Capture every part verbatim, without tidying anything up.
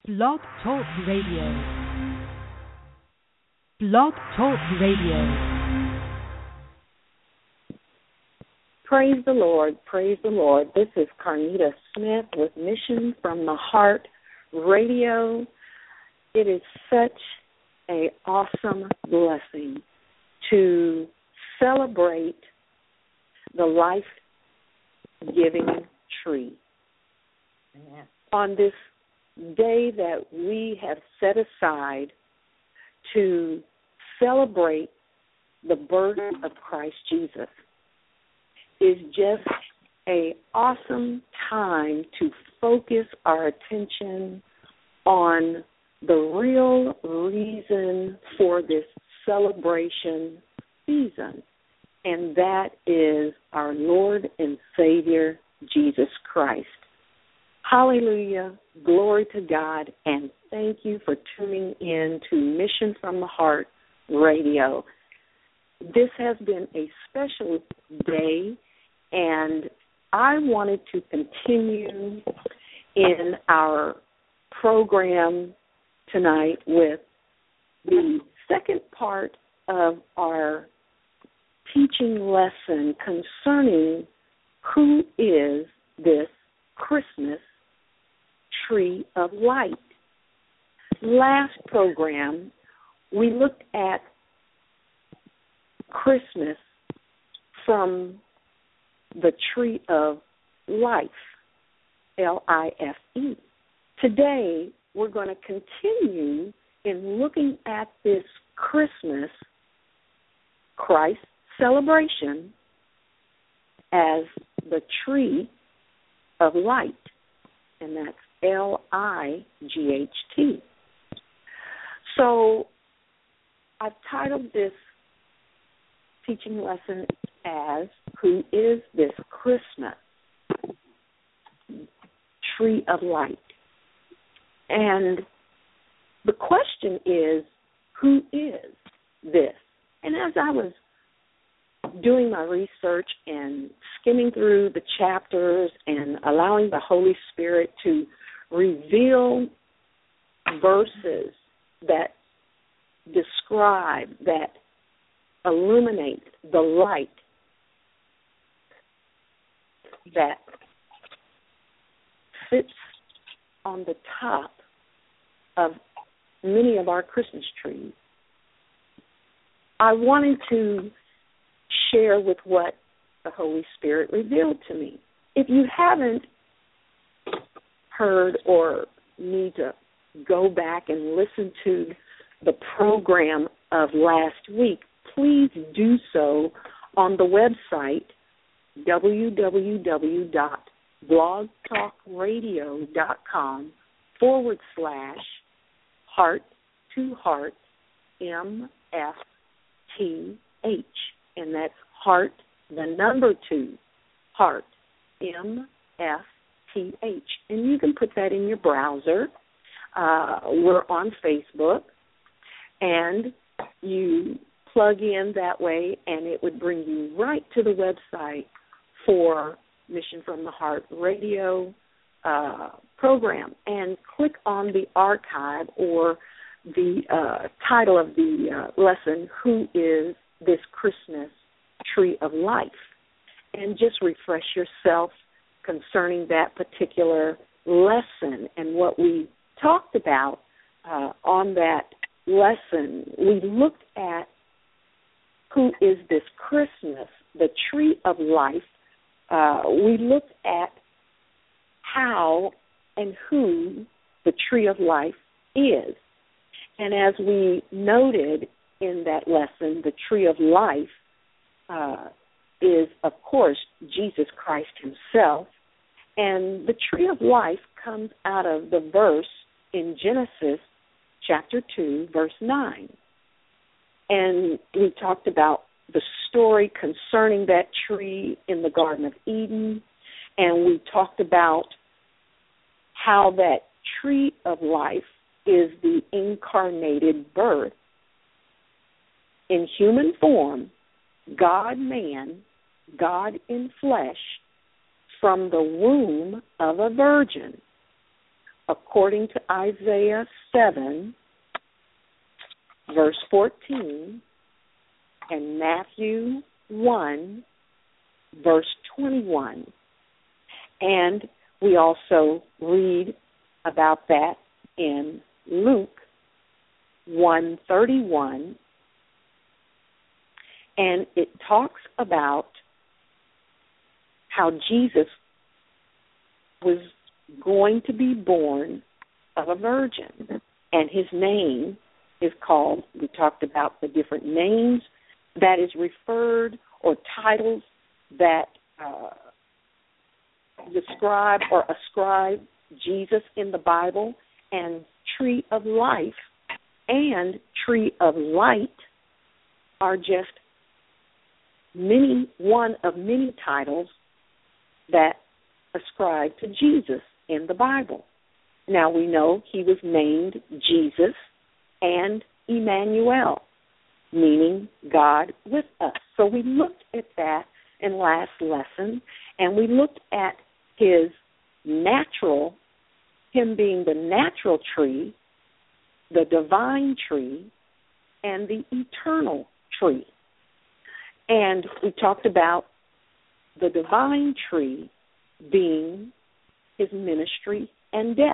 Blog Talk Radio. Blog Talk Radio. Praise the Lord, praise the Lord. This is Carnita Smith with Mission from the Heart Radio. It is such an awesome blessing to celebrate the life-giving tree. Amen. On this day that we have set aside to celebrate the birth of Christ Jesus is just an awesome time to focus our attention on the real reason for this celebration season, and that is our Lord and Savior, Jesus Christ. Hallelujah, glory to God, and thank you for tuning in to Mission from the Heart Radio. This has been a special day, and I wanted to continue in our program tonight with the second part of our teaching lesson concerning who is this Christmas tree of light. Last program, we looked at Christmas from the tree of life, L I F E. Today, we're going to continue in looking at this Christmas Christ celebration as the tree of light, and that's L I G H T. So I've titled this teaching lesson as Who is this Christmas tree of light? And the question is, who is this? And as I was doing my research and skimming through the chapters and allowing the Holy Spirit to reveal verses that describe, that illuminate the light that sits on the top of many of our Christmas trees, I wanted to share with what the Holy Spirit revealed to me. If you haven't heard or need to go back and listen to the program of last week, please do so on the website www.blogtalkradio.com forward slash heart to heart M F T H. And that's heart, the number two, heart, M F T H. And you can put that in your browser. Uh, we're on Facebook, and you plug in that way, and it would bring you right to the website for Mission from the Heart Radio uh, program. And click on the archive or the uh, title of the uh, lesson, Who is this Christmas tree of life? And just refresh yourself concerning that particular lesson. And what we talked about uh, on that lesson, we looked at who is this Christmas, the tree of life. Uh, we looked at how and who the tree of life is. And as we noted in that lesson, the tree of life uh, is, of course, Jesus Christ himself. And the tree of life comes out of the verse in Genesis chapter two, verse nine. And we talked about the story concerning that tree in the Garden of Eden. And we talked about how that tree of life is the incarnated birth in human form, God-man, God in flesh, from the womb of a virgin. according to Isaiah seven, verse fourteen, and Matthew one, verse twenty-one. And we also read about that in Luke one thirty-one, and it talks about how Jesus was going to be born of a virgin, and his name is called, we talked about the different names that is referred, or titles that uh, describe or ascribe Jesus in the Bible, and Tree of Life and Tree of Light are just many, one of many titles that ascribe to Jesus in the Bible. Now we know he was named Jesus and Emmanuel, meaning God with us. So we looked at that in last lesson, and we looked at his natural, him being the natural tree, the divine tree, and the eternal tree. And we talked about the divine tree being his ministry and death,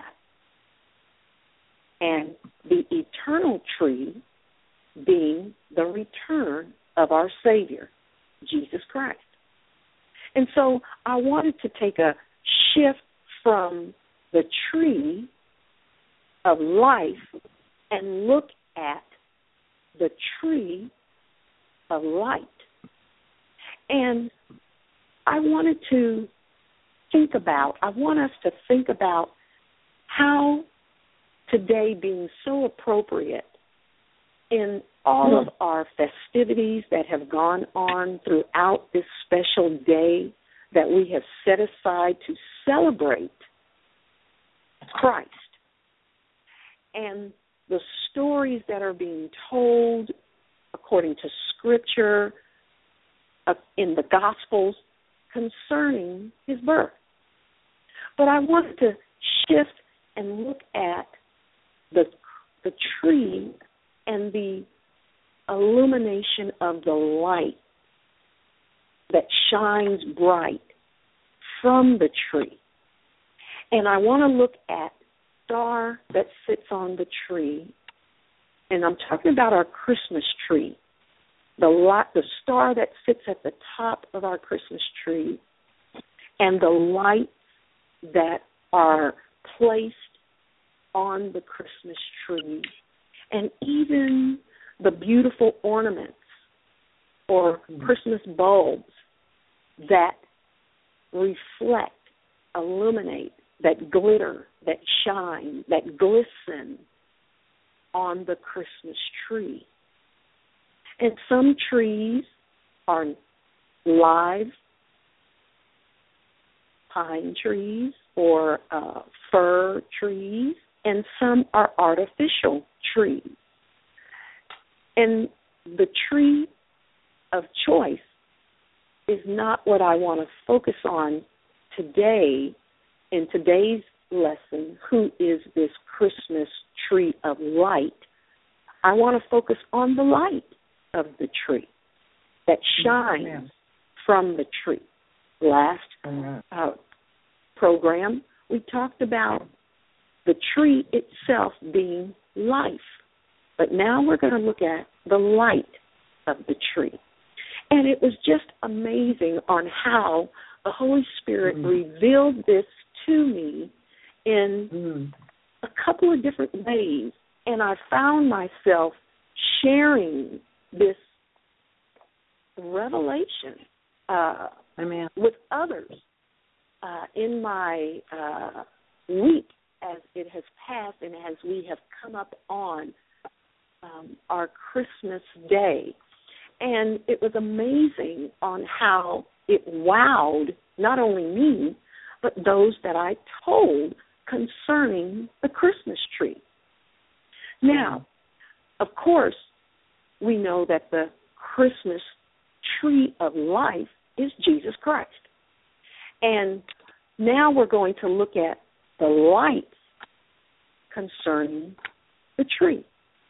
and the eternal tree being the return of our Savior, Jesus Christ. And so I wanted to take a shift from the tree of life and look at the tree of light. And I wanted to think about, I want us to think about how today being so appropriate in all of our festivities that have gone on throughout this special day that we have set aside to celebrate Christ, and the stories that are being told according to Scripture uh, in the Gospels concerning his birth. But I wanted to shift and look at the the tree and the illumination of the light that shines bright from the tree. And I want to look at the star that sits on the tree, and I'm talking about our Christmas tree, the light, the star that sits at the top of our Christmas tree, and the lights that are placed on the Christmas tree, and even the beautiful ornaments or Christmas bulbs that reflect, illuminate, that glitter, that shine, that glisten on the Christmas tree. And some trees are live pine trees or uh, fir trees, and some are artificial trees. And the tree of choice is not what I want to focus on today in today's lesson, who is this Christmas tree of light. I want to focus on the light of the tree that shines Amen. From the tree. Last uh, program, we talked about the tree itself being life. But now we're going to look at the light of the tree. And it was just amazing on how the Holy Spirit mm. revealed this to me in mm. a couple of different ways. And I found myself sharing this revelation uh, Amen. With others uh, in my uh, week as it has passed and as we have come up on um, our Christmas day. And it was amazing on how it wowed not only me, but those that I told concerning the Christmas tree. Now, of course, we know that the Christmas tree of life is Jesus Christ. And now we're going to look at the lights concerning the tree.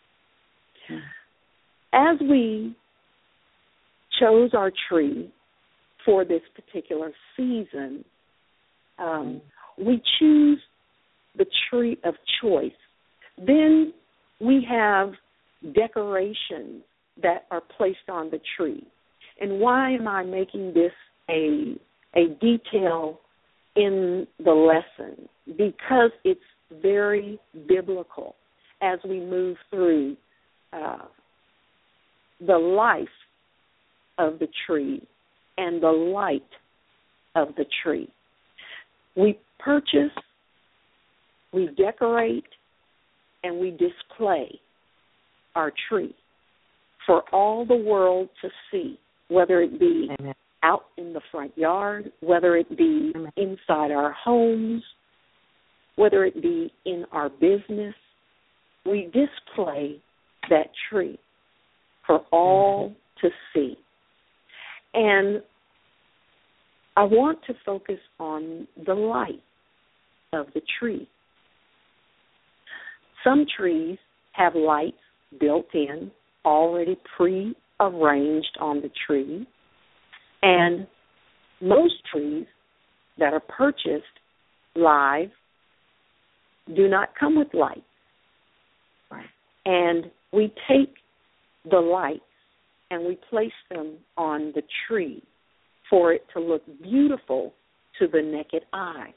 As we chose our tree for this particular season, um, we choose the tree of choice. Then we have decorations that are placed on the tree. And why am I making this a a detail in the lesson? Because it's very biblical as we move through uh, the life of the tree and the light of the tree. We purchase, we decorate, and we display our tree for all the world to see, whether it be Amen. Out in the front yard, whether it be Amen. Inside our homes, whether it be in our business. We display that tree for all Amen. To see. And I want to focus on the light of the tree. Some trees have lights built in, already pre-arranged on the tree, and most trees that are purchased live do not come with lights. Right. And we take the lights and we place them on the tree for it to look beautiful to the naked eye.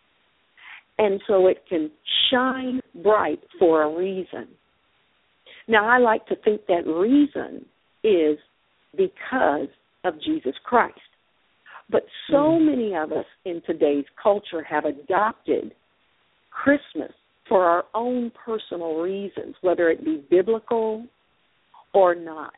And so it can shine bright for a reason. Now, I like to think that reason is because of Jesus Christ. But so mm. many of us in today's culture have adopted Christmas for our own personal reasons, whether it be biblical or not.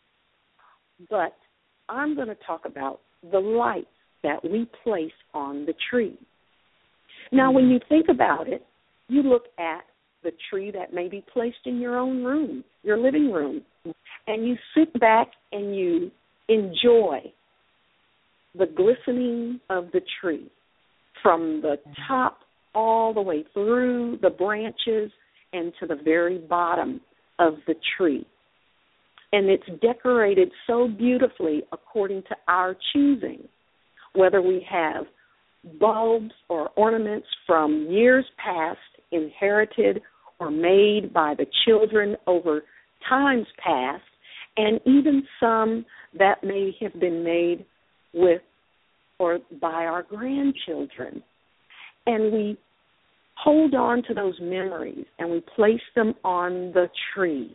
But I'm going to talk about the lights that we place on the tree. Now, when you think about it, you look at the tree that may be placed in your own room, your living room, and you sit back and you enjoy the glistening of the tree from the top all the way through the branches and to the very bottom of the tree. And it's decorated so beautifully according to our choosing, whether we have bulbs or ornaments from years past, inherited or made by the children over times past, and even some that may have been made with or by our grandchildren. And we hold on to those memories and we place them on the tree.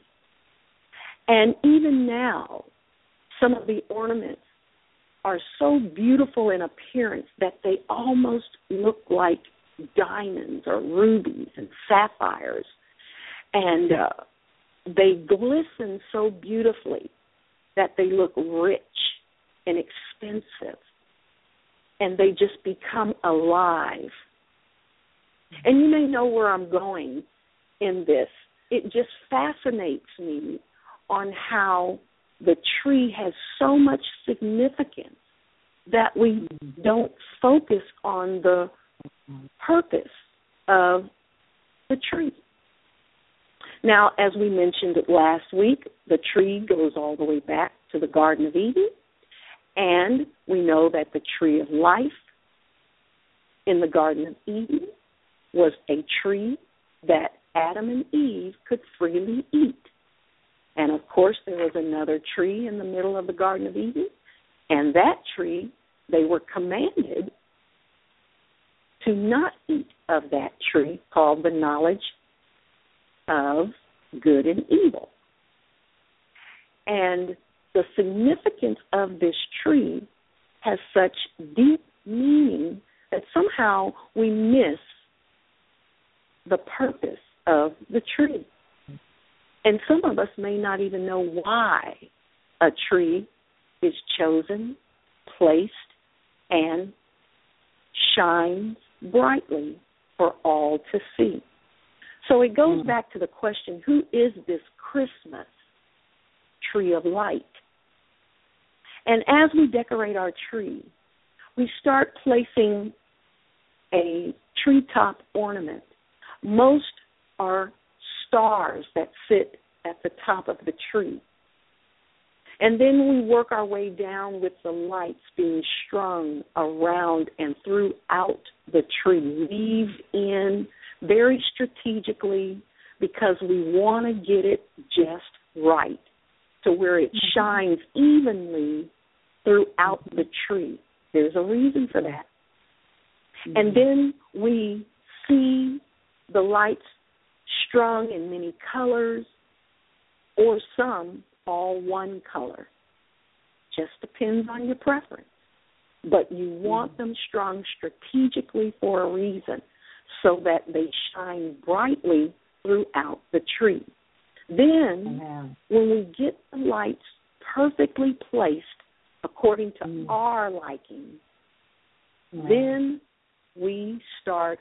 And even now, some of the ornaments are so beautiful in appearance that they almost look like diamonds or rubies and sapphires. And uh, they glisten so beautifully that they look rich and expensive. And they just become alive. And you may know where I'm going in this. It just fascinates me on how the tree has so much significance that we don't focus on the purpose of the tree. Now, as we mentioned last week, the tree goes all the way back to the Garden of Eden, and we know that the tree of life in the Garden of Eden was a tree that Adam and Eve could freely eat. And, of course, there was another tree in the middle of the Garden of Eden, and that tree, they were commanded to not eat of that tree called the knowledge of good and evil. And the significance of this tree has such deep meaning that somehow we miss the purpose of the tree. And some of us may not even know why a tree is chosen, placed, and shines brightly for all to see. So it goes mm-hmm. back to the question, who is this Christmas tree of light? And as we decorate our tree, we start placing a treetop ornament. Most are stars that sit at the top of the tree. And then we work our way down with the lights being strung around and throughout the tree, weaved in very strategically because we want to get it just right to where it shines evenly throughout the tree. There's a reason for that. Mm-hmm. And then we see the lights strung in many colors or some all one color. Just depends on your preference. But you want them strung strategically for a reason so that they shine brightly throughout the tree. Then, mm-hmm. when we get the lights perfectly placed according to mm-hmm. our liking, mm-hmm. then we start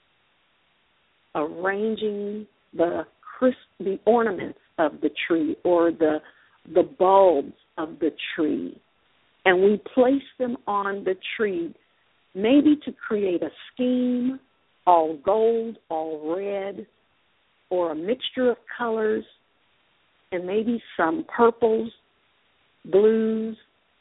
arranging the crisp, the ornaments of the tree or the the bulbs of the tree, and we place them on the tree, maybe to create a scheme, all gold, all red, or a mixture of colors, and maybe some purples, blues,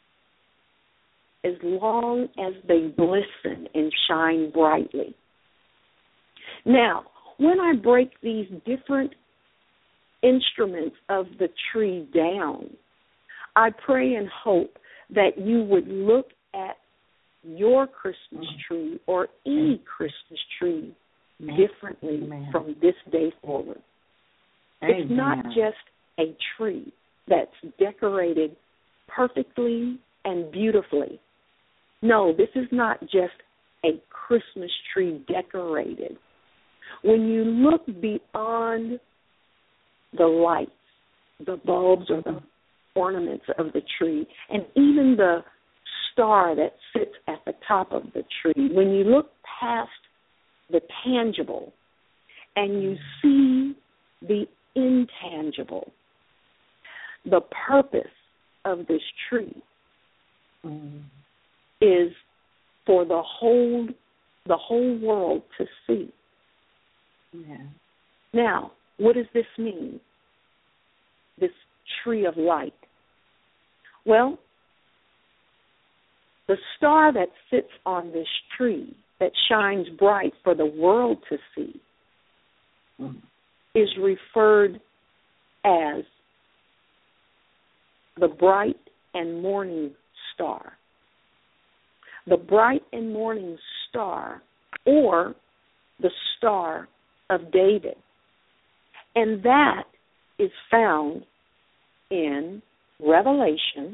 as long as they glisten and shine brightly. Now, when I break these different instruments of the tree down, I pray and hope that you would look at your Christmas tree or any Christmas tree differently Amen. From this day forward. Amen. It's not just a tree that's decorated perfectly and beautifully. No, this is not just a Christmas tree decorated. When you look beyond the lights, the bulbs or the ornaments of the tree, and even the star that sits at the top of the tree, when you look past the tangible and you see the intangible, the purpose of this tree mm. is for the whole the whole world to see. Yeah. Now, what does this mean, this tree of light? Well, the star that sits on this tree that shines bright for the world to see mm. is referred as the bright and morning star. The bright and morning star, or the Star of David. And that is found in Revelation,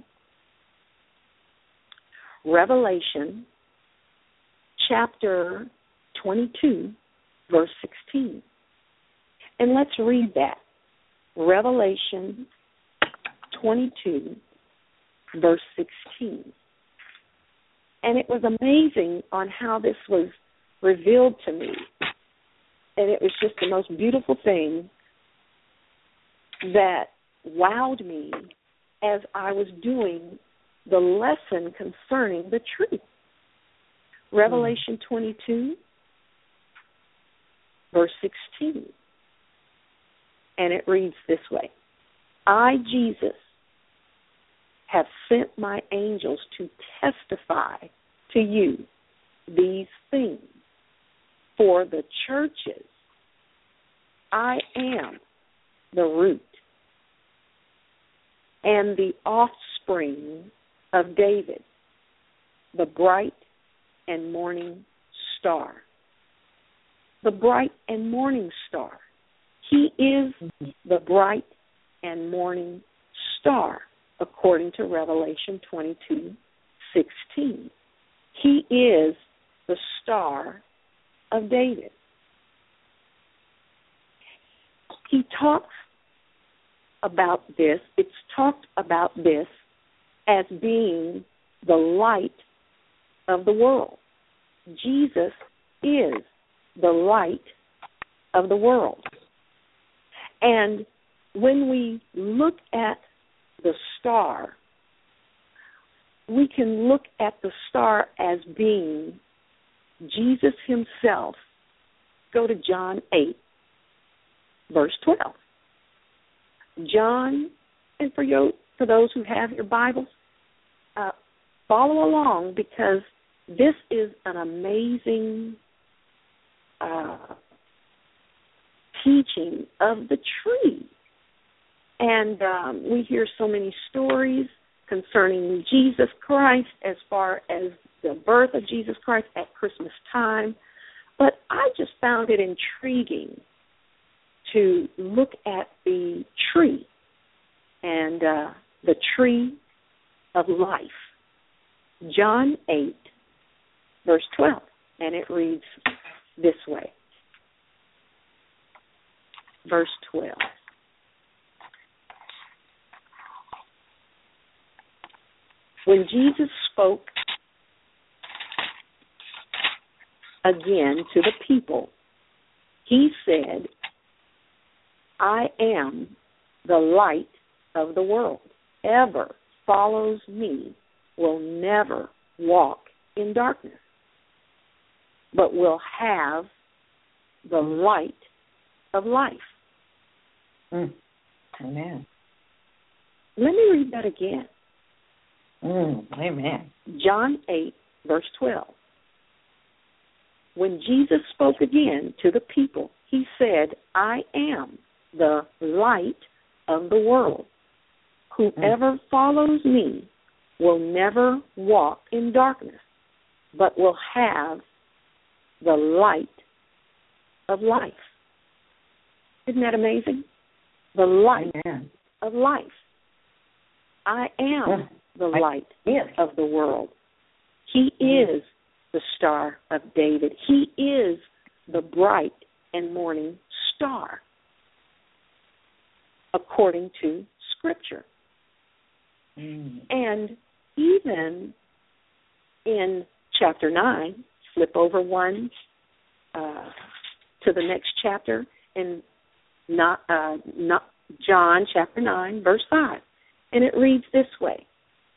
Revelation chapter twenty-two, verse sixteen. And let's read that. Revelation twenty-two, verse sixteen. And it was amazing on how this was revealed to me. And it was just the most beautiful thing that wowed me as I was doing the lesson concerning the tree. Revelation twenty-two, verse sixteen. And it reads this way. I, Jesus, have sent my angels to testify to you these things for the churches. I am the root and the offspring of David, the bright and morning star. The bright and morning star. He is the bright and morning star, according to Revelation twenty-two, sixteen. He is the Star of David. He talks about this, it's talked about this as being the light of the world. Jesus is the light of the world. And when we look at the star, we can look at the star as being Jesus himself. Go to John eight, verse twelve. John, and for you, for those who have your Bibles, uh, follow along, because this is an amazing uh, teaching of the tree. And um, we hear so many stories concerning Jesus Christ as far as the birth of Jesus Christ at Christmas time. But I just found it intriguing to look at the tree and uh, the tree of life. John eight, verse twelve, and it reads this way. Verse twelve. When Jesus spoke again to the people, he said, I am the light of the world. Whoever follows me will never walk in darkness, but will have the light of life. Mm. Amen. Let me read that again. Mm. Amen. John eight, verse twelve. When Jesus spoke again to the people, he said, I am the light of the world. Whoever mm. follows me will never walk in darkness, but will have the light of life. Isn't that amazing? The light Amen. of life. I am the light yes. of the world. He mm. is the Star of David. He is the bright and morning star, according to Scripture. Mm. And even in chapter nine, flip over one uh, to the next chapter, in not, uh, not John chapter nine, verse five. And it reads this way.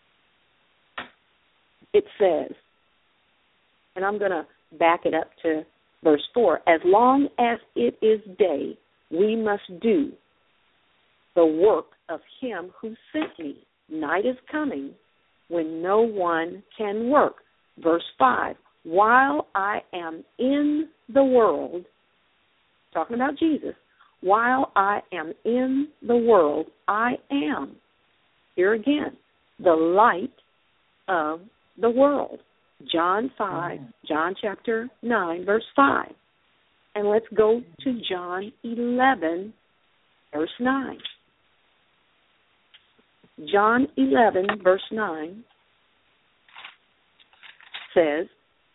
It says, and I'm going to back it up to verse four, as long as it is day, we must do the work of him who sent me. Night is coming when no one can work. Verse five, while I am in the world, talking about Jesus, while I am in the world, I am, here again, the light of the world. John five, John chapter nine, verse five. And let's go to John eleven, verse nine. John eleven, verse nine says,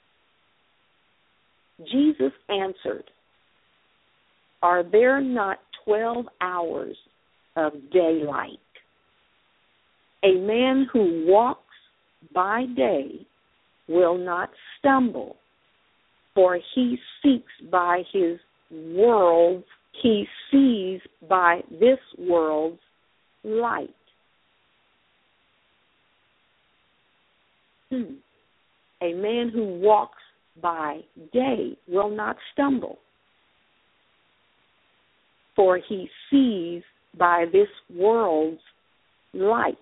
Jesus answered, are there not twelve hours of daylight? A man who walks by day will not stumble, for he seeks by his world, he sees by this world's light. Hmm. A man who walks by day will not stumble, for he sees by this world's light.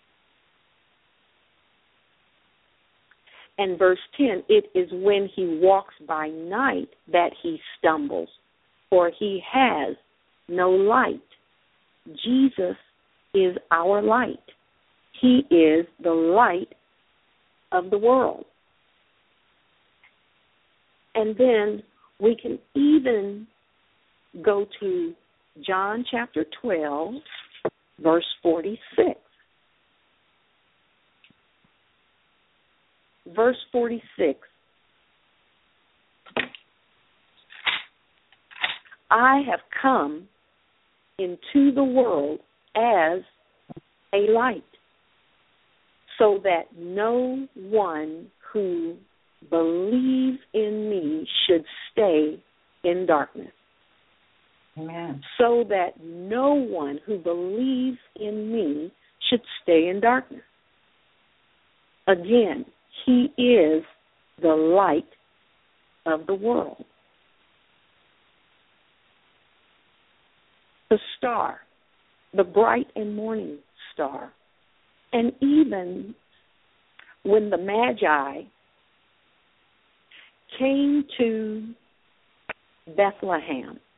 And verse ten, it is when he walks by night that he stumbles, for he has no light. Jesus is our light. He is the light of the world. And then we can even go to John chapter twelve, verse forty-six. Verse forty-six. I have come into the world as a light, so that no one who believes in me should stay in darkness. Amen. So that no one who believes in me should stay in darkness. Again, he is the light of the world. the star, the bright and morning star. And even when the Magi came to Bethlehem,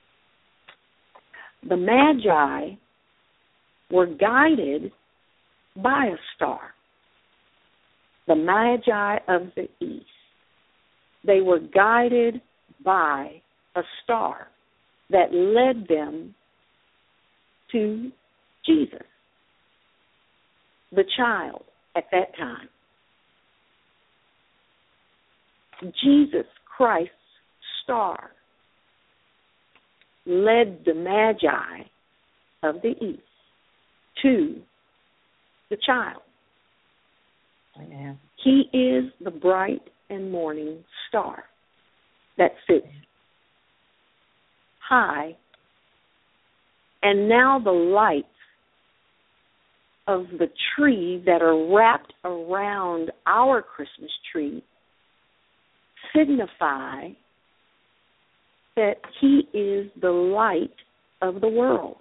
the Magi were guided by a star, the Magi of the East. They were guided by a star that led them to Jesus, the child at that time. Jesus Christ's star led the Magi of the East to the child. Amen. He is the bright and morning star that sits high, and now the lights of the tree that are wrapped around our Christmas tree signify that he is the light of the world.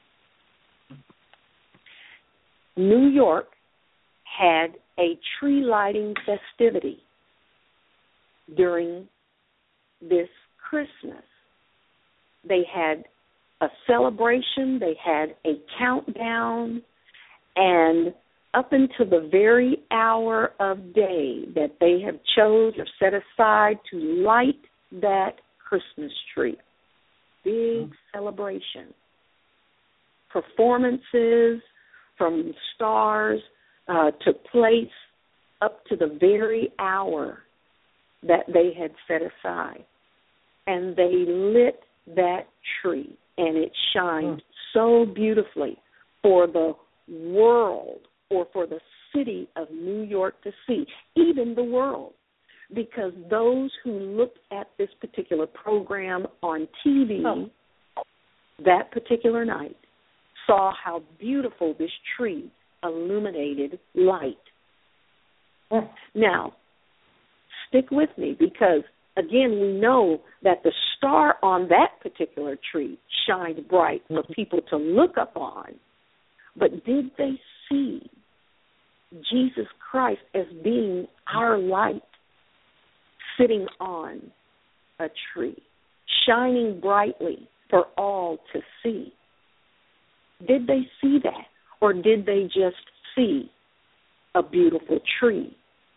New York had a tree lighting festivity during this Christmas. They had a celebration, they had a countdown, and up until the very hour of day that they have chose or set aside to light that Christmas tree. Big mm-hmm. celebration. Performances from stars uh, took place up to the very hour that they had set aside. And they lit that tree, and it shined mm-hmm. so beautifully for the world or for the city of New York to see, even the world, because those who looked at this particular program on T V oh. that particular night saw how beautiful this tree illuminated light. Mm. Now, stick with me because, again, we know that the star on that particular tree shined bright for people to look up on. But did they see Jesus Christ as being our light sitting on a tree, shining brightly for all to see? Did they see that, or did they just see a beautiful tree?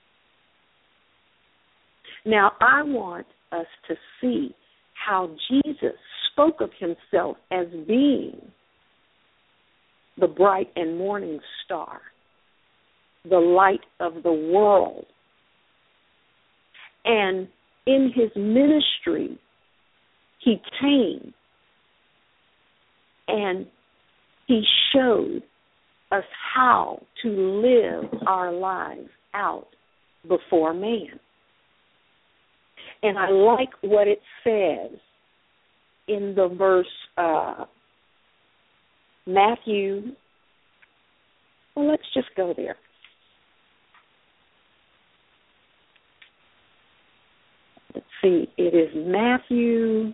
Now, I want us to see how Jesus spoke of himself as being the bright and morning star, the light of the world. And in his ministry, he came and he showed us how to live our lives out before man. And I like what it says in the verse, uh, Matthew, well, let's just go there. Let's see, it is Matthew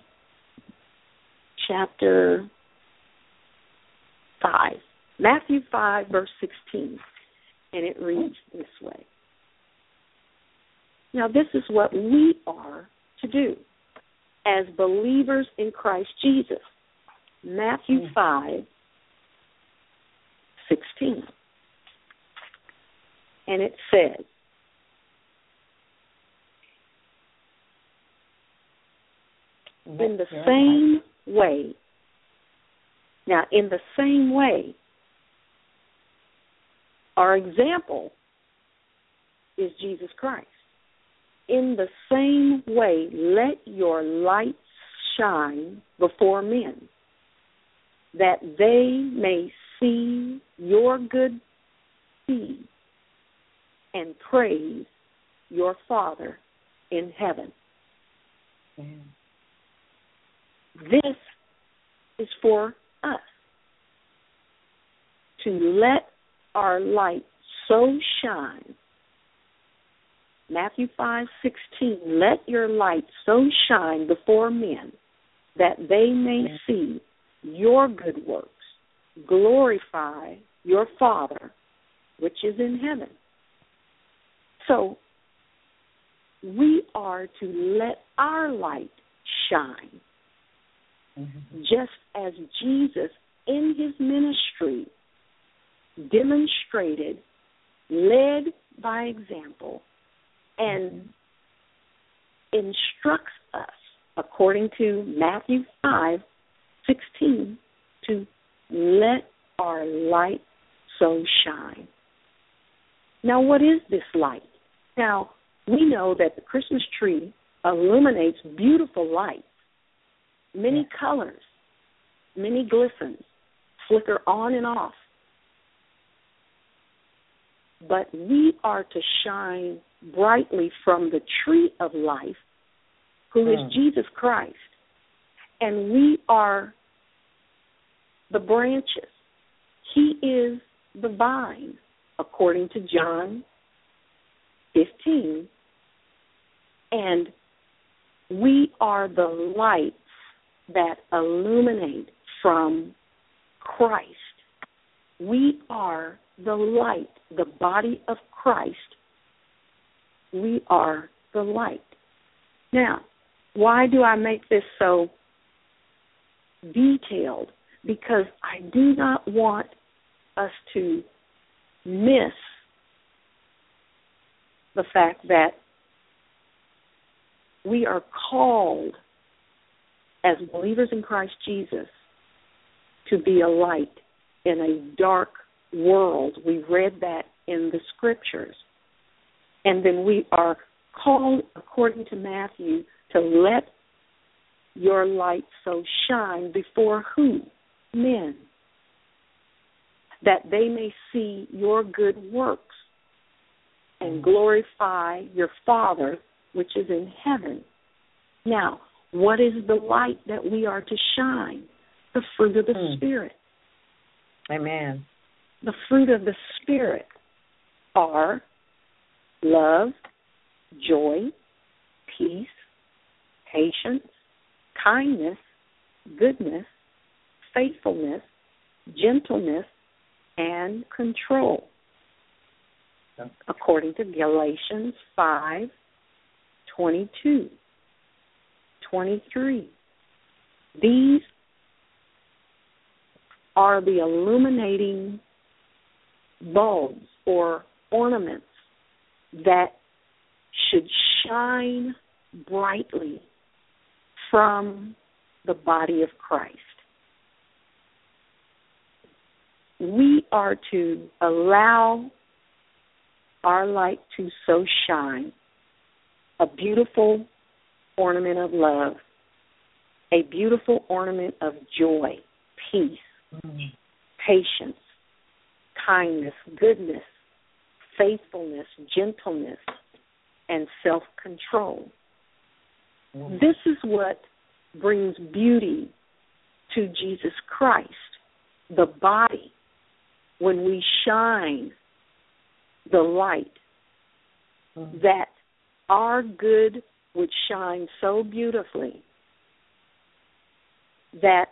chapter five. Matthew five, verse sixteen, and it reads this way. Now, this is what we are to do as believers in Christ Jesus. Matthew five, sixteen. And it says, in the same way, now in the same way, our example is Jesus Christ. In the same way, let your light shine before men, that they may see your good deeds and praise your Father in heaven. Amen. This is for us, to let our light so shine. Matthew five sixteen, let your light so shine before men that they may see your good works glorify your Father, which is in heaven. So we are to let our light shine, mm-hmm. just as Jesus in his ministry demonstrated, led by example, and instructs us, according to Matthew five sixteen, to let our light so shine. Now, what is this light? Now, we know that the Christmas tree illuminates beautiful lights, many colors, many glistens, flicker on and off. But we are to shine brightly from the tree of life, who mm. is Jesus Christ. And we are the branches. He is the vine, according to John fifteen. And we are the lights that illuminate from Christ. We are the light, the body of Christ. We are the light. Now, why do I make this so detailed? Because I do not want us to miss the fact that we are called as believers in Christ Jesus to be a light in a dark world. We read that in the scriptures. And then we are called, according to Matthew, to let your light so shine before who? Men. That they may see your good works and glorify your Father which is in heaven. Now, what is the light that we are to shine? The fruit of the mm. Spirit. Amen. The fruit of the Spirit are love, joy, peace, patience, kindness, goodness, faithfulness, gentleness, and control, according to Galatians five twenty-two, twenty-three. These are the illuminating bulbs or ornaments that should shine brightly from the body of Christ. We are to allow our light to so shine, a beautiful ornament of love, a beautiful ornament of joy, peace, mm-hmm. patience, kindness, goodness, faithfulness, gentleness, and self-control. Mm-hmm. This is what brings beauty to Jesus Christ, the body, when we shine the light, mm-hmm. that our good would shine so beautifully that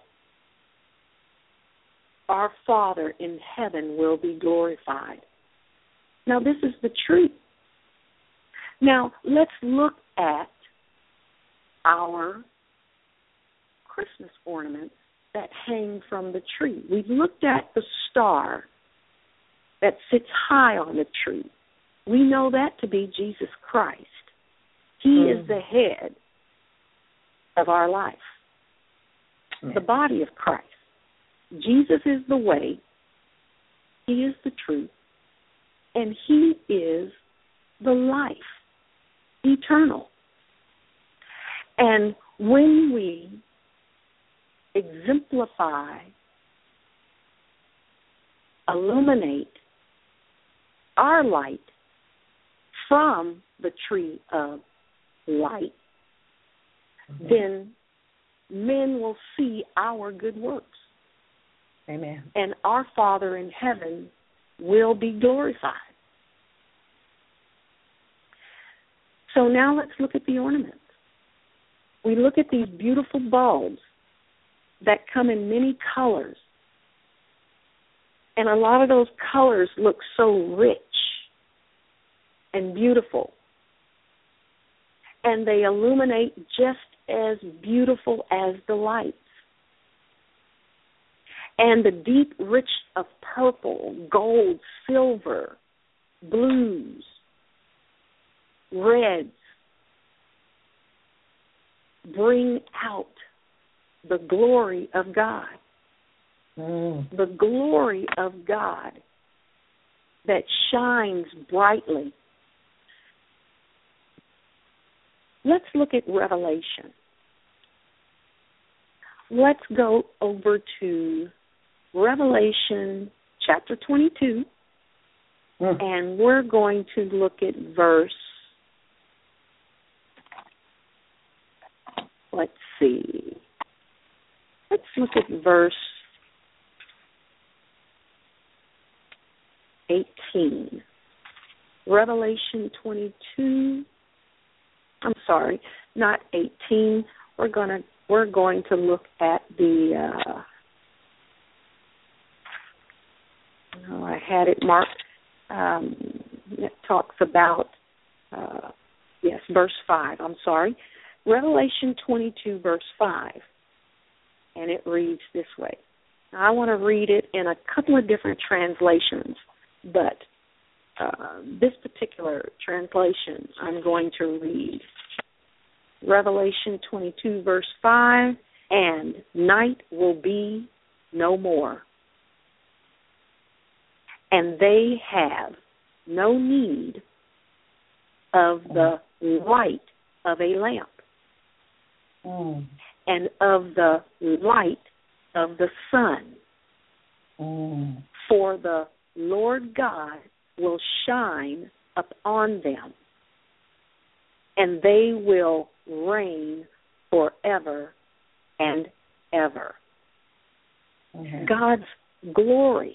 our Father in heaven will be glorified. Now, this is the truth. Now, let's look at our Christmas ornaments that hang from the tree. We've looked at the star that sits high on the tree. We know that to be Jesus Christ. He mm. is the head of our life, mm. the body of Christ. Jesus is the way, he is the truth, and he is the life, eternal. And when we exemplify, illuminate our light from the tree of light, mm-hmm. then men will see our good works. Amen. And our Father in heaven will be glorified. So now let's look at the ornaments. We look at these beautiful bulbs that come in many colors. And a lot of those colors look so rich and beautiful. And they illuminate just as beautiful as the lights. And the deep rich of purple, gold, silver, blues, reds bring out the glory of God. Mm. The glory of God that shines brightly. Let's look at Revelation. Let's go over to Revelation chapter twenty-two, mm. and we're going to look at verse, let's see, let's look at verse eighteen. Revelation twenty-two, I'm sorry, not eighteen. We're gonna we're going to look at the uh, oh, I had it marked. Um, it talks about uh, yes, verse five. I'm sorry, Revelation twenty-two, verse five, and it reads this way. Now, I want to read it in a couple of different translations, but uh, this particular translation I'm going to read. Revelation twenty-two, verse five, and night will be no more. And they have no need of the light of a lamp mm. and of the light of the sun. Mm. For the Lord God will shine upon them, and they will reign forever and ever. Mm-hmm. God's glory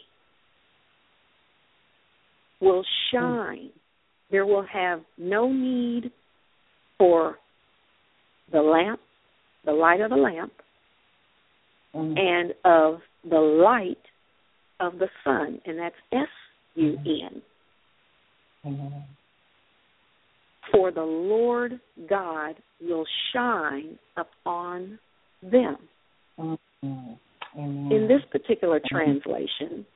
will shine. Mm-hmm. There will have no need for the lamp, the light of the lamp, mm-hmm. and of the light of the sun, and that's S U N. Mm-hmm. For the Lord God will shine upon them. Mm-hmm. In this particular translation,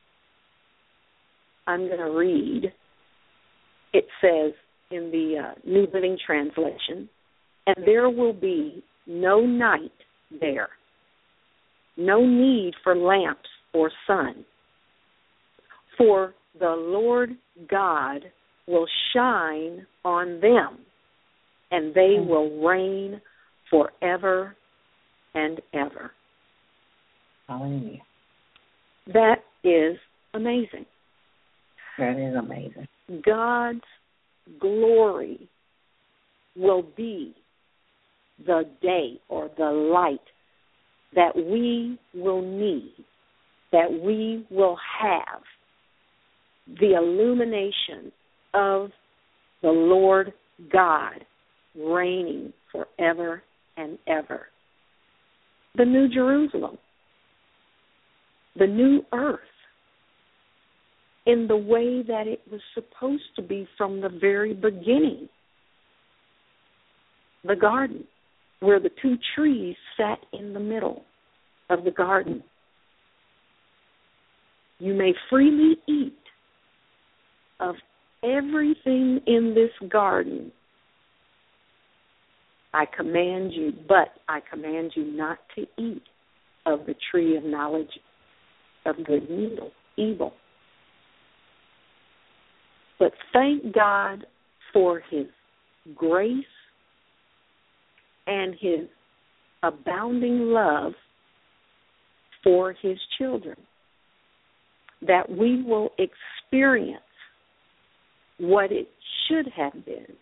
I'm going to read, it says in the uh, New Living Translation, and there will be no night there, no need for lamps or sun, for the Lord God will shine on them, and they will reign forever and ever. Hallelujah. That is amazing. That is amazing. God's glory will be the day or the light that we will need, that we will have, the illumination of the Lord God reigning forever and ever. The New Jerusalem, the new earth, in the way that it was supposed to be from the very beginning. The garden, where the two trees sat in the middle of the garden. You may freely eat of everything in this garden. I command you, but I command you not to eat of the tree of knowledge of good and evil. But thank God for his grace and his abounding love for his children, that we will experience what it should have been.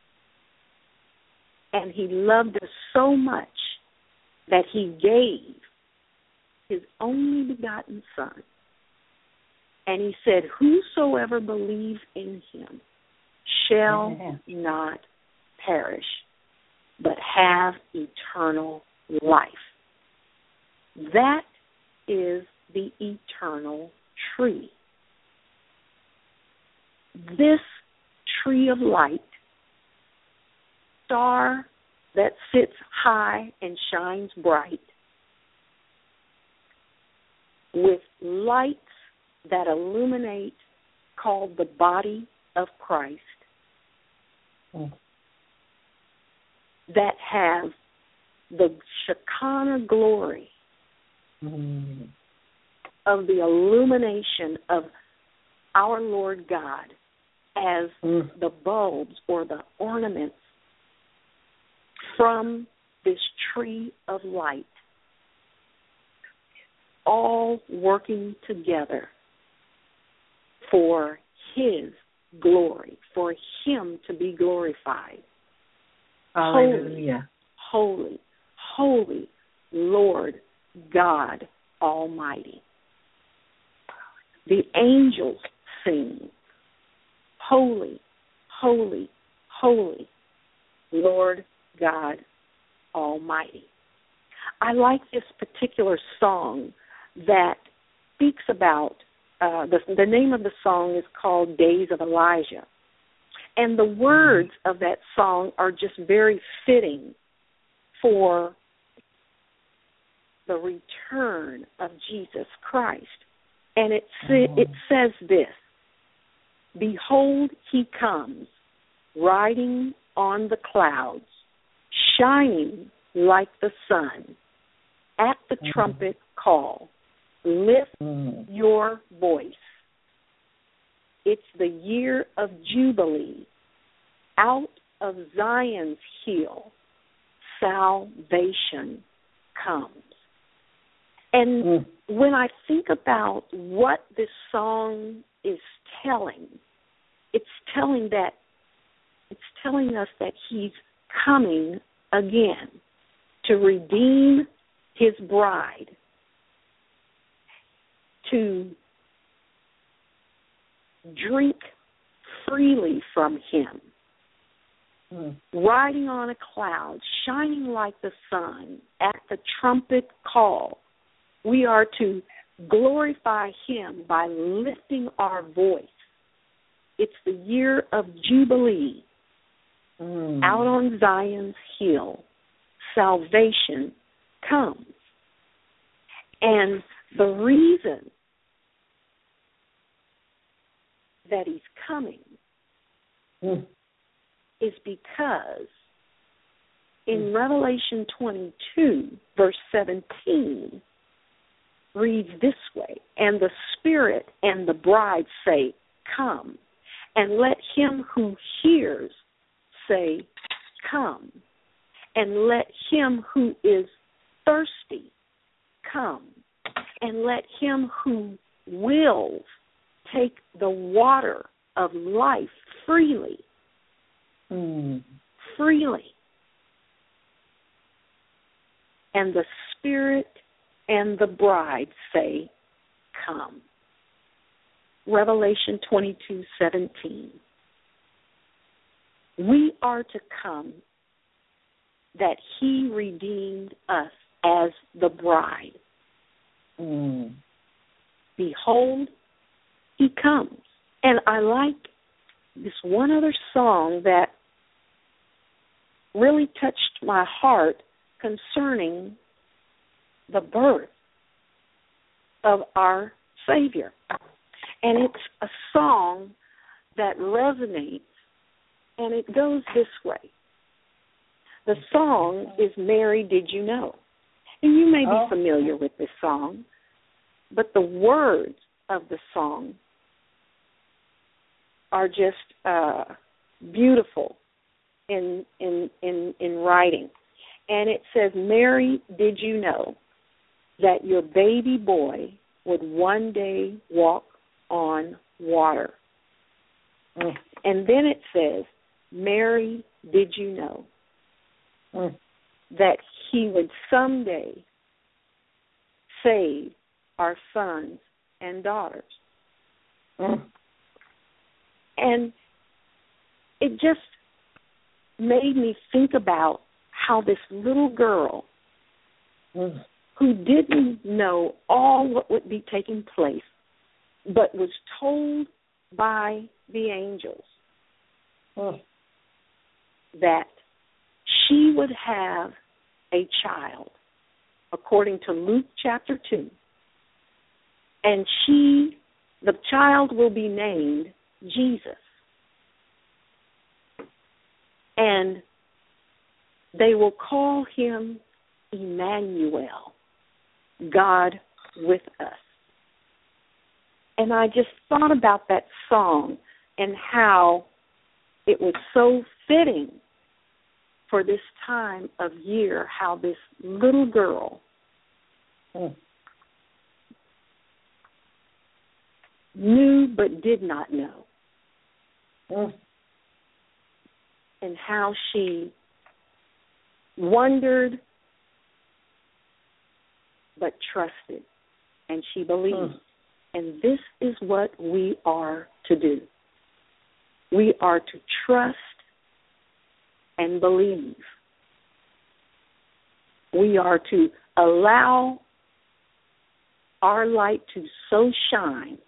And he loved us so much that he gave his only begotten Son. And he said, whosoever believes in him shall mm-hmm. not perish, but have eternal life. That is the eternal tree. This tree of light, star that sits high and shines bright, with lights that illuminate, called the body of Christ, mm. that have the Shekinah glory mm. of the illumination of our Lord God as mm. the bulbs or the ornaments from this tree of light, all working together for His glory, for Him to be glorified. Hallelujah. Holy, holy, holy Lord God Almighty. The angels sing, holy, holy, holy Lord God Almighty. I like this particular song that speaks about, uh, the, the name of the song is called Days of Elijah. And the words of that song are just very fitting for the return of Jesus Christ. And it, it says this: Behold, He comes, riding on the clouds, shining like the sun. At the mm. trumpet call, lift mm. your voice. It's the year of Jubilee. Out of Zion's hill, salvation comes. And mm. when I think about what this song is telling, it's telling that it's telling us that He's coming again to redeem His bride, to drink freely from Him, mm. riding on a cloud, shining like the sun. At the trumpet call, we are to glorify Him by lifting our voice. It's the year of Jubilee. Mm. Out on Zion's hill, salvation comes. And the reason that He's coming mm. is because in mm. Revelation twenty-two, verse seventeen, reads this way: And the Spirit and the bride say, Come, and let him who hears say, Come, and let him who is thirsty come, and let him who wills take the water of life freely. Mm. Freely. And the Spirit and the bride say, Come. Revelation twenty-two seventeen. We are to come that He redeemed us as the bride. Mm. Behold, He comes. And I like this one other song that really touched my heart concerning the birth of our Savior. And it's a song that resonates, and it goes this way. The song is Mary, Did You Know? And you may be oh. familiar with this song, but the words of the song are just uh, beautiful in, in in in writing. And it says, Mary, did you know that your baby boy would one day walk on water? Mm. And then it says, Mary, did you know mm. that He would someday save our sons and daughters? Mm. And it just made me think about how this little girl mm. who didn't know all what would be taking place, but was told by the angels Oh. that she would have a child, according to Luke chapter two. And she, the child will be named Jesus. And they will call him Emmanuel, God with us. And I just thought about that song and how it was so fitting for this time of year, how this little girl Oh. knew but did not know, Oh. and how she wondered but trusted, and she believed. Oh. And this is what we are to do. We are to trust and believe. We are to allow our light to so shine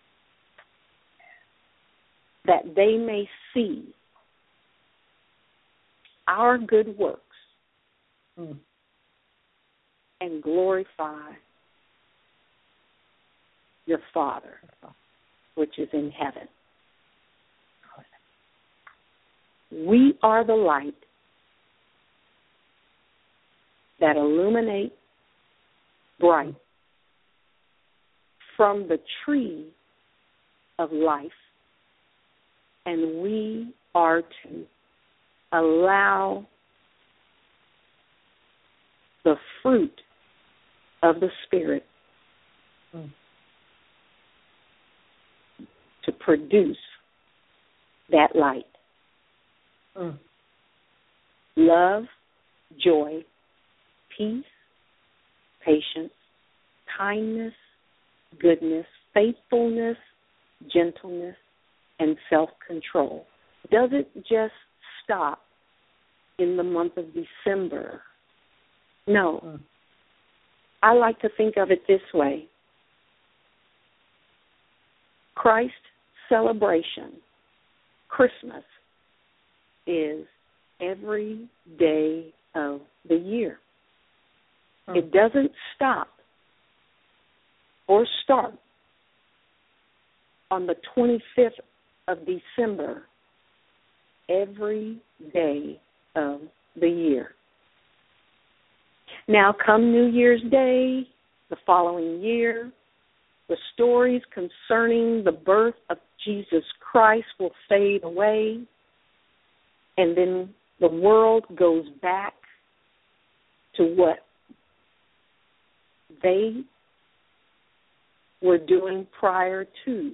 that they may see our good works Oh. and glorify your Father, which is in heaven. We are the light that illuminate bright from the tree of life, and we are to allow the fruit of the Spirit Mm. to produce that light. Mm. Love, joy, peace, patience, kindness, goodness, faithfulness, gentleness, and self-control. Does it just stop in the month of December? No. Mm. I like to think of it this way. Christ celebration, Christmas, is every day of the year. Mm. It doesn't stop or start on the twenty-fifth of December, every day of the year. Now, come New Year's Day, the following year, the stories concerning the birth of Jesus Christ will fade away, and then the world goes back to what they were doing prior to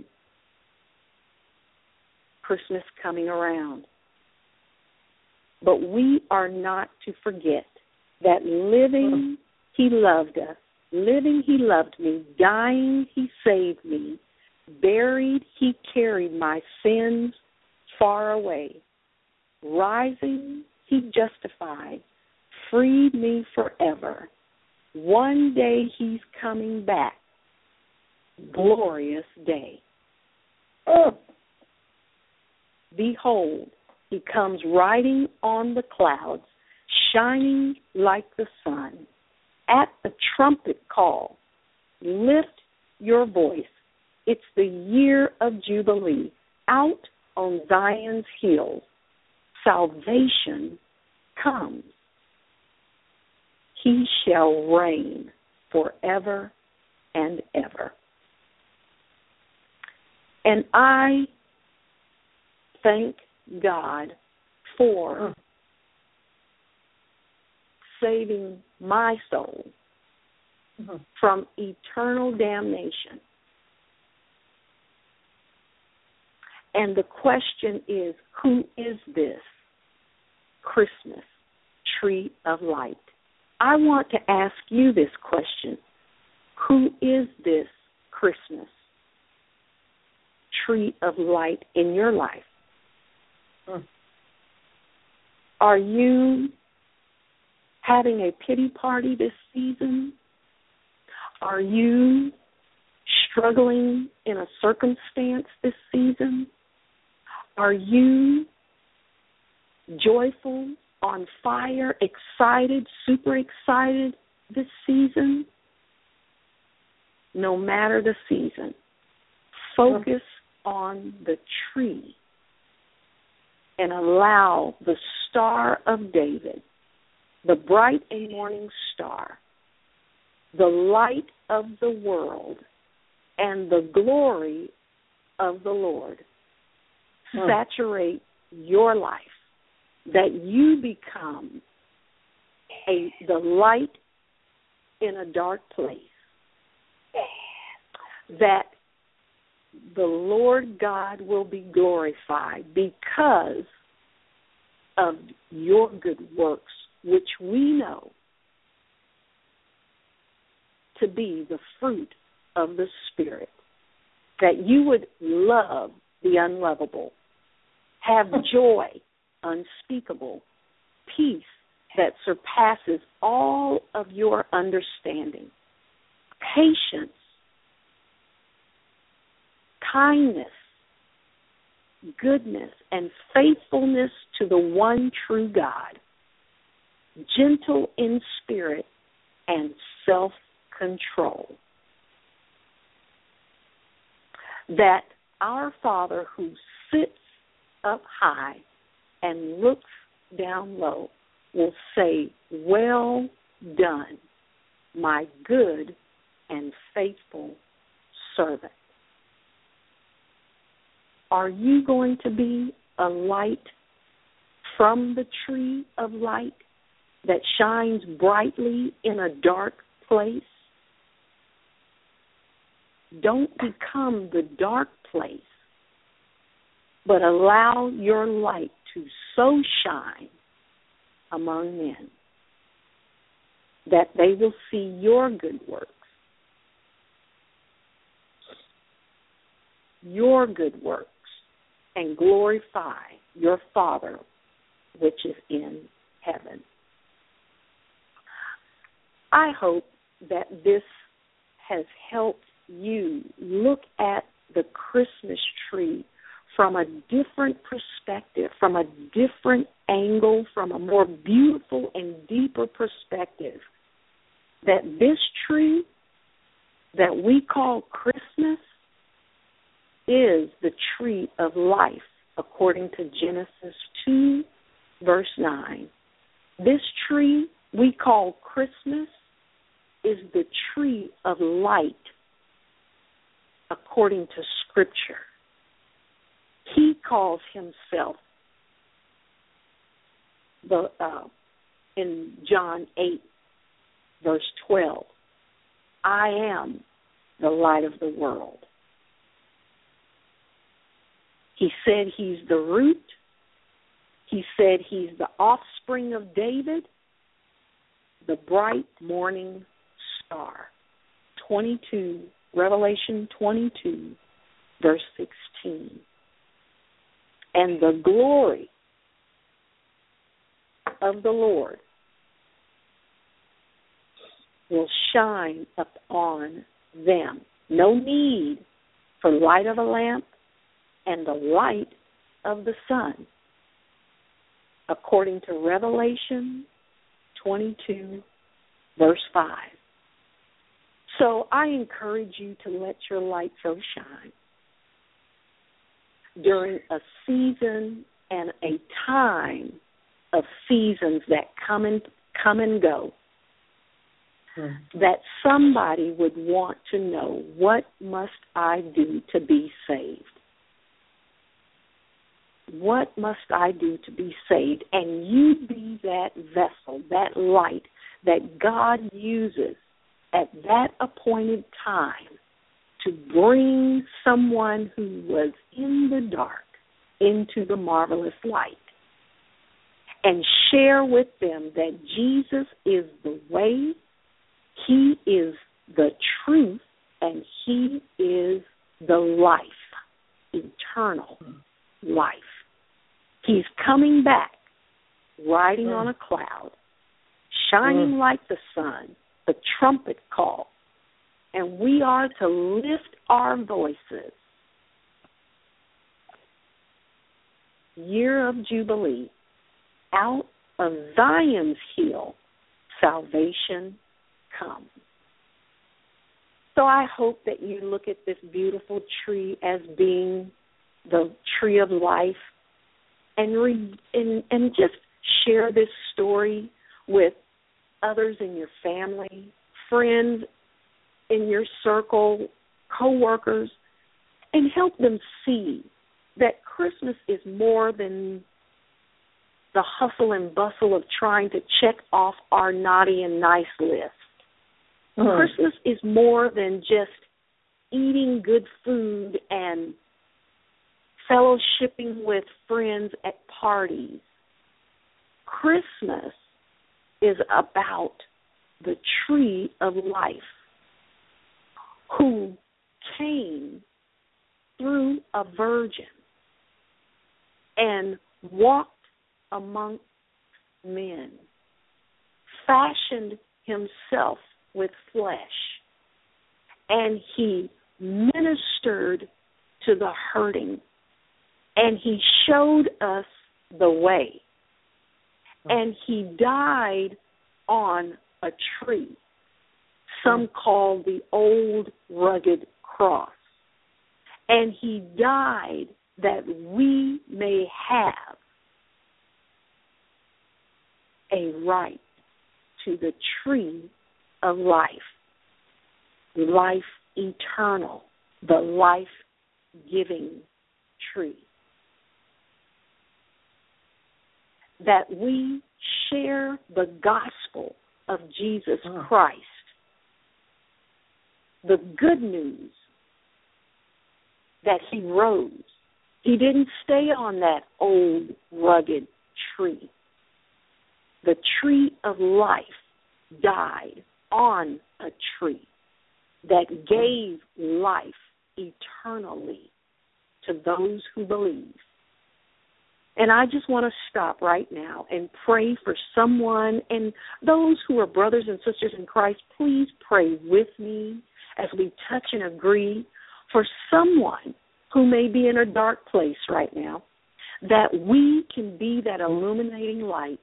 Christmas coming around. But we are not to forget that living, he loved us. Living, he loved me. Dying, he saved me. Buried, he carried my sins far away. Rising, he justified. Freed me forever. One day he's coming back. Glorious day. Oh. Behold, he comes riding on the clouds, shining like the sun. At the trumpet call, lift your voice. It's the year of Jubilee. Out on Zion's hills, salvation comes. He shall reign forever and ever. And I thank God for saving my soul mm-hmm. from eternal damnation. And the question is, who is this Christmas tree of light? I want to ask you this question. Who is this Christmas tree of light in your life? Mm. Are you having a pity party this season Are you struggling in a circumstance this season? Are you joyful, on fire, excited, super excited this season? No matter the season, focus on the tree and allow the Star of David, the bright and morning star, the light of the world, and the glory of the Lord hmm. saturate your life, that you become a the light in a dark place, that the Lord God will be glorified because of your good works, which we know to be the fruit of the Spirit, that you would love the unlovable, have joy unspeakable, peace that surpasses all of your understanding, patience, kindness, goodness, and faithfulness to the one true God, gentle in spirit, and self-control. That our Father who sits up high and looks down low will say, "Well done, my good and faithful servant." Are you going to be a light from the tree of light that shines brightly in a dark place? Don't become the dark place, but allow your light to so shine among men that they will see your good works, your good works, and glorify your Father which is in heaven. I hope that this has helped you look at the Christmas tree from a different perspective, from a different angle, from a more beautiful and deeper perspective. That this tree that we call Christmas is the tree of life, according to Genesis two, verse nine. This tree we call Christmas is the tree of light, according to Scripture. He calls himself, the uh, in John eight, verse twelve, I am the light of the world. He said he's the root. He said he's the offspring of David, the bright morning star. twenty-two, Revelation twenty-two, verse sixteen. And the glory of the Lord will shine upon them. No need for light of a lamp and the light of the sun, according to Revelation twenty-two, verse five. So I encourage you to let your light so shine during a season and a time of seasons that come and come and go, hmm. that somebody would want to know, what must I do to be saved? What must I do to be saved? And you be that vessel, that light that God uses at that appointed time to bring someone who was in the dark into the marvelous light, and share with them that Jesus is the way, he is the truth, and he is the life, eternal life. He's coming back, riding mm. on a cloud, shining mm. like the sun, the trumpet call, and we are to lift our voices. Year of Jubilee, out of Zion's hill, salvation comes. So I hope that you look at this beautiful tree as being the tree of life, and re- and, and just share this story with others in your family, friends in your circle, co-workers, and help them see that Christmas is more than the hustle and bustle of trying to check off our naughty and nice list. Mm-hmm. Christmas is more than just eating good food and fellowshipping with friends at parties. Christmas is about the tree of life, who came through a virgin and walked among men, fashioned himself with flesh, and he ministered to the hurting, and he showed us the way, and he died on a tree, some call the old rugged cross, and he died that we may have a right to the tree of life, life eternal, the life-giving tree. That we share the gospel of Jesus Christ, the good news that he rose. He didn't stay on that old rugged tree. The tree of life died on a tree that gave life eternally to those who believe. And I just want to stop right now and pray for someone, and those who are brothers and sisters in Christ, please pray with me as we touch and agree for someone who may be in a dark place right now, that we can be that illuminating light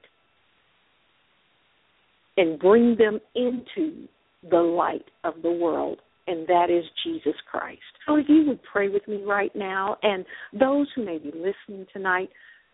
and bring them into the light of the world, and that is Jesus Christ. So if you would pray with me right now, and those who may be listening tonight,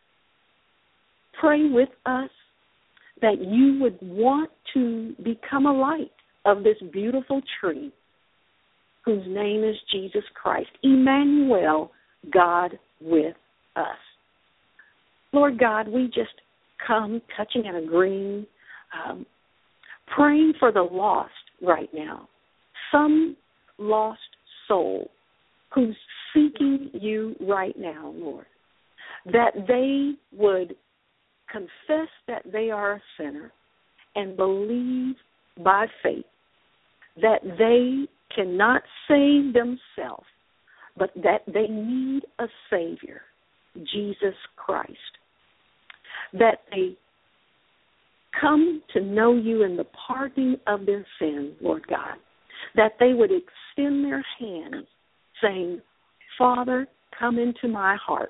pray with us that you would want to become a light of this beautiful tree whose name is Jesus Christ, Emmanuel, God with us. Lord God, we just come touching and agreeing, um, praying for the lost right now, some lost soul who's seeking you right now, Lord, that they would confess that they are a sinner and believe by faith that they cannot save themselves, but that they need a Savior, Jesus Christ, that they come to know you in the pardoning of their sin, Lord God, that they would extend their hands saying, Father, come into my heart.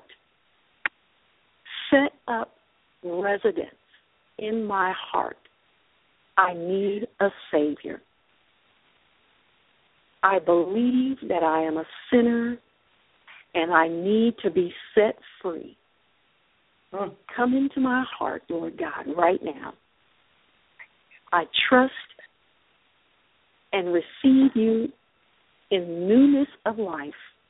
Set up residence in my heart. I need a Savior. I believe that I am a sinner and I need to be set free. Come into my heart, Lord God, right now. I trust and receive you in newness of life.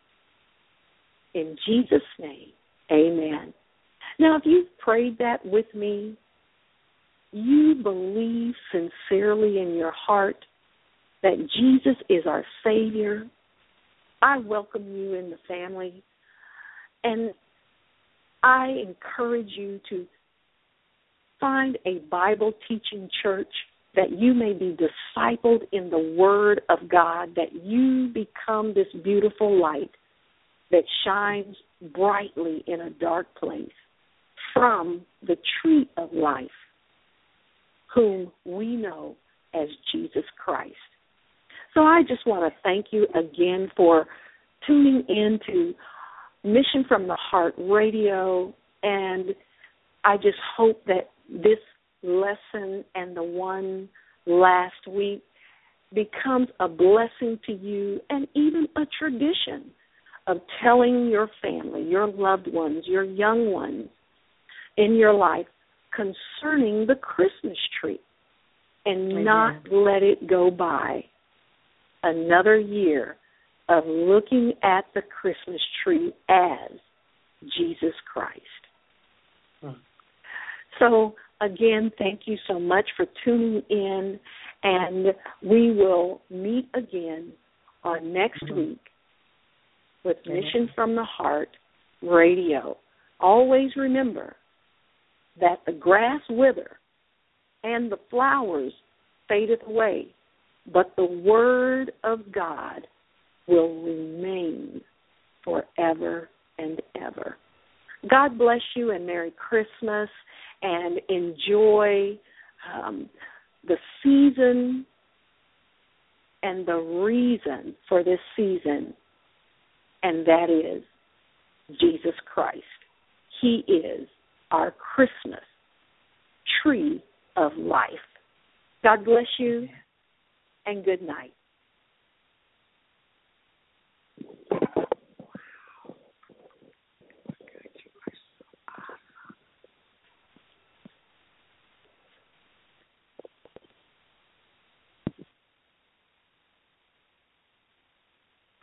In Jesus' name, amen. Now, if you've prayed that with me, you believe sincerely in your heart that Jesus is our Savior, I welcome you in the family, and I encourage you to find a Bible-teaching church that you may be discipled in the Word of God, that you become this beautiful light that shines brightly in a dark place from the tree of life, whom we know as Jesus Christ. So I just want to thank you again for tuning in to Mission from the Heart Radio, and I just hope that this lesson and the one last week becomes a blessing to you and even a tradition of telling your family, your loved ones, your young ones in your life concerning the Christmas tree, and Amen. not let it go by another year of looking at the Christmas tree as Jesus Christ. Hmm. So, again, thank you so much for tuning in, and we will meet again on next mm-hmm. week with mm-hmm. Mission from the Heart Radio. Always remember that the grass wither and the flowers fadeth away, but the word of God will remain forever and ever. God bless you and Merry Christmas, and enjoy um, the season and the reason for this season, and that is Jesus Christ. He is our Christmas tree of life. God bless you, and good night.